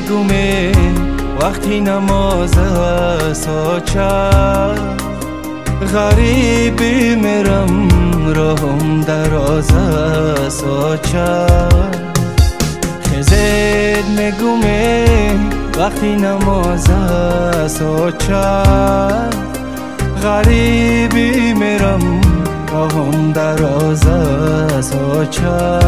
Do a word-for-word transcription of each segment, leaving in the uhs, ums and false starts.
نگومه وقتی نماز ساچه غریبی میرم راهم دراز ساچه خزید نگومه وقتی نماز ساچه غریبی میرم راهم دراز ساچه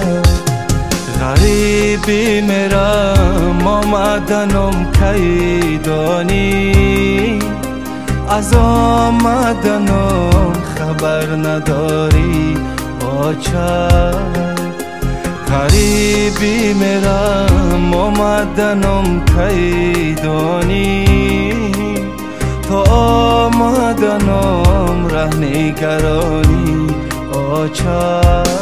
غریبی میرم آمدنم کی دانی از آمدنم خبر نداری آچه غریبی میرم آمدنم کی دانی تا آمدنم ره نگرانی آچه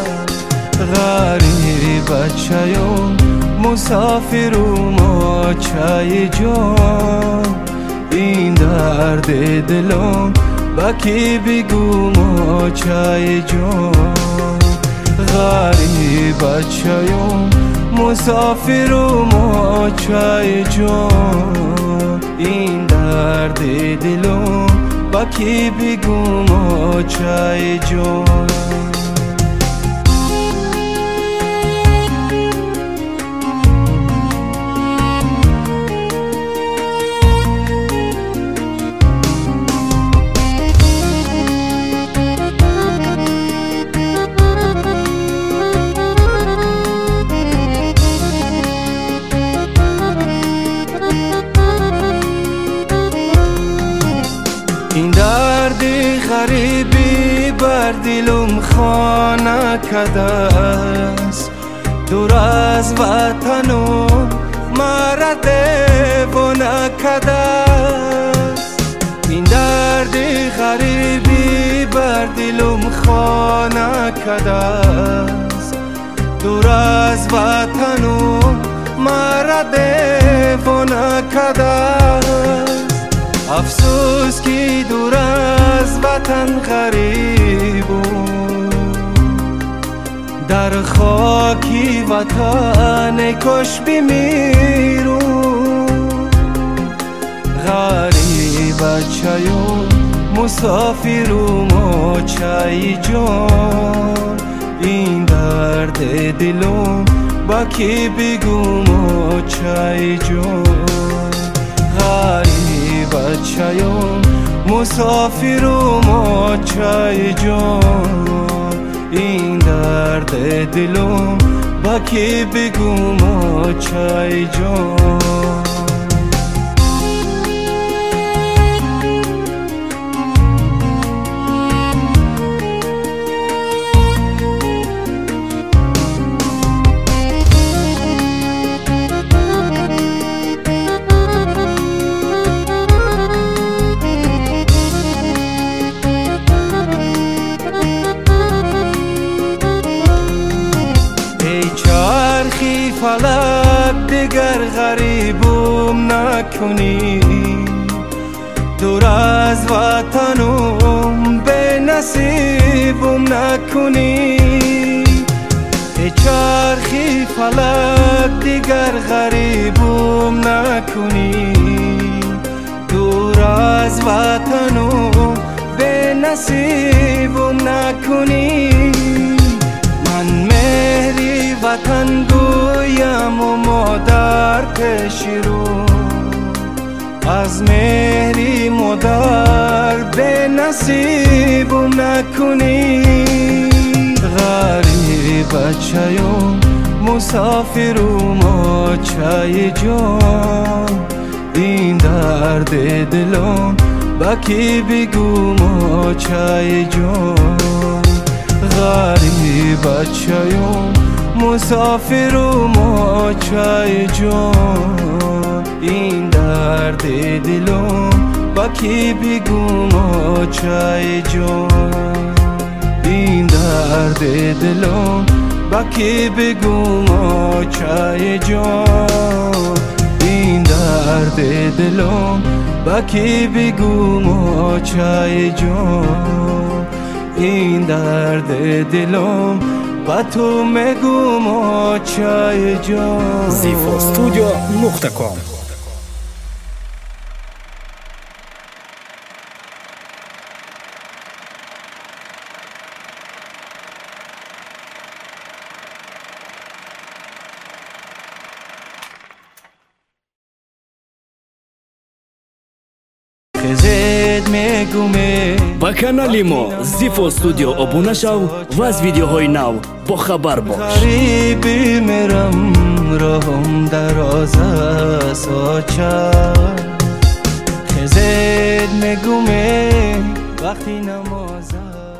غریب بچه‌ام مسافرم آچه جان این درد دلم با کی بگوم آچه جان غریب بچه‌ام مسافرم آچه جان این درد دلم با کی بگوم آچه جان این درد غریبی بر دلم خانه کده است دور از وطنم مرا دیوانه کده است این درد غریبی بر دلم خانه کده است دور از وطنم مرا دیوانه کده است افسوس که دور از وطن غریبم در خاکی وطن کش بمیرم غریب بچه‌ام مسافرم آچه جان این درد دلم با کی بگوم آچه جان غریب بچه‌ام مسافرم آچه جان این درد دلم با کی بگوم آچه جان چرخی فلک دیگر غریبم نکنی دور از وطنم به نصیبم نکنی چرخی فلک دیگر غریبم نکنی دور از وطنم به نصیبم نکنی من مهری وطن گویم و مادر پیش رو از مهری مادر به نصیبم نکنی غریب بچه‌ام مسافرم آچه جان این درد دلم با کی بگوم آچه جان غریب بچه‌ام مسافرم آچه جان این درد دلم با کی بگوم آچه جان این درد دلم با کی بگوم آچه جان این درد دلم با کی بگوم آچه جان این درد دلم با تو میگم آچای جان. زیفو استودیو نقطه کام. خزید میگومه با کانالی ما زیفو استودیو ابونه شو و از ویدیوهای نو با خبر باش. غریبی میرم راهم دراز است آچا. خزید میگومه وقتی نمازم